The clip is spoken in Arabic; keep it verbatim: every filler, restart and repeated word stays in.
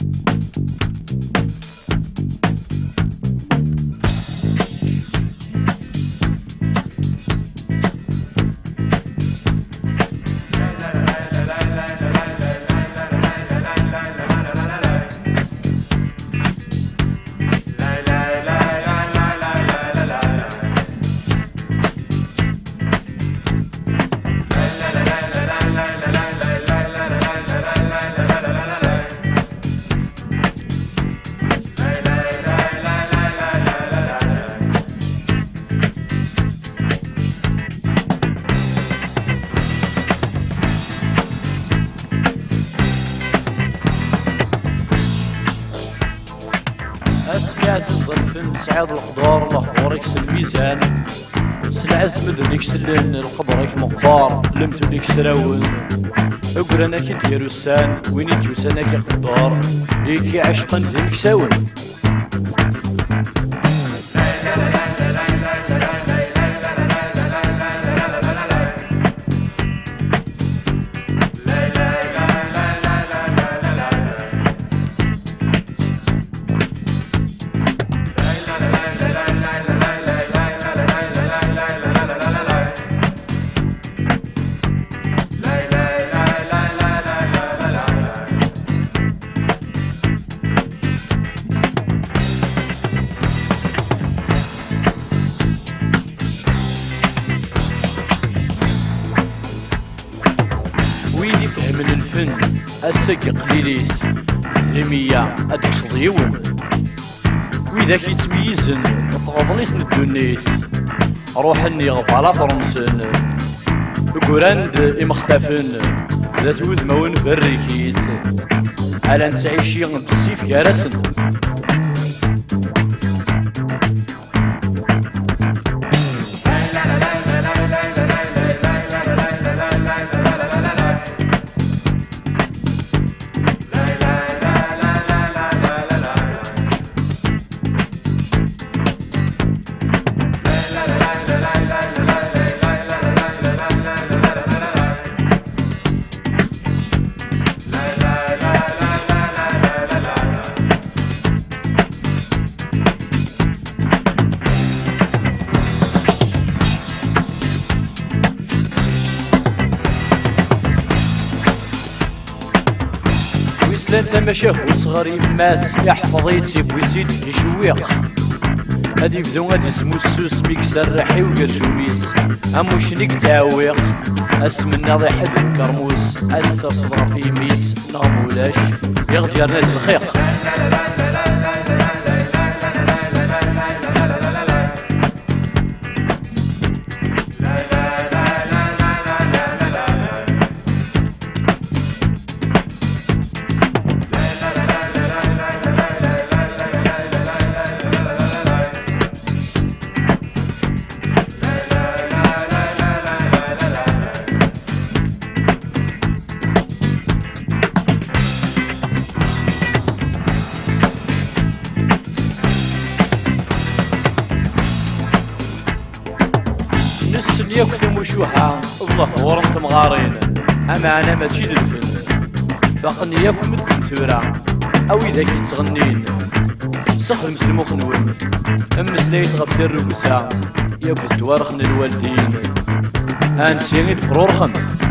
عزيز الفن سعاد الخضار الخضار يكس الميزان سلعز مدن يكسلن الخضار يك مقفار لمتو ليك سراون اقرانا كي ديرو السان وين يتوسانا كي خضار يكي عشقا ذنك ساون ويدي فهم الفن الساقي قليليت ثلمية هاديك صديون ويداك يتميزن تغضليت ندونيت روح اني غبالة فرنسن قراند امختفن ذات وذمون بريكيت على نتعيشي بالسيف كارسن ويسلان تماشاه وصغري ماس يحفظ يتيب ويزيد يشويق هادي يبدو غادي يسمو السوس بيك سرحي وقرجوميس امو شنيك تعويق اسم الناضي حد الكرموس اسر صدر في ميس نغمولاش يغدي رناد الخيق نسن يكتم وشوحة الله ورمت مغارين اما انا ماشي للفن فقني ياكم الدنثورة او اذا كي تغنين سخر مثل المخنون امس ليت غفير الرقسة يا بتوارخن الوالدين انسيني الفرورخن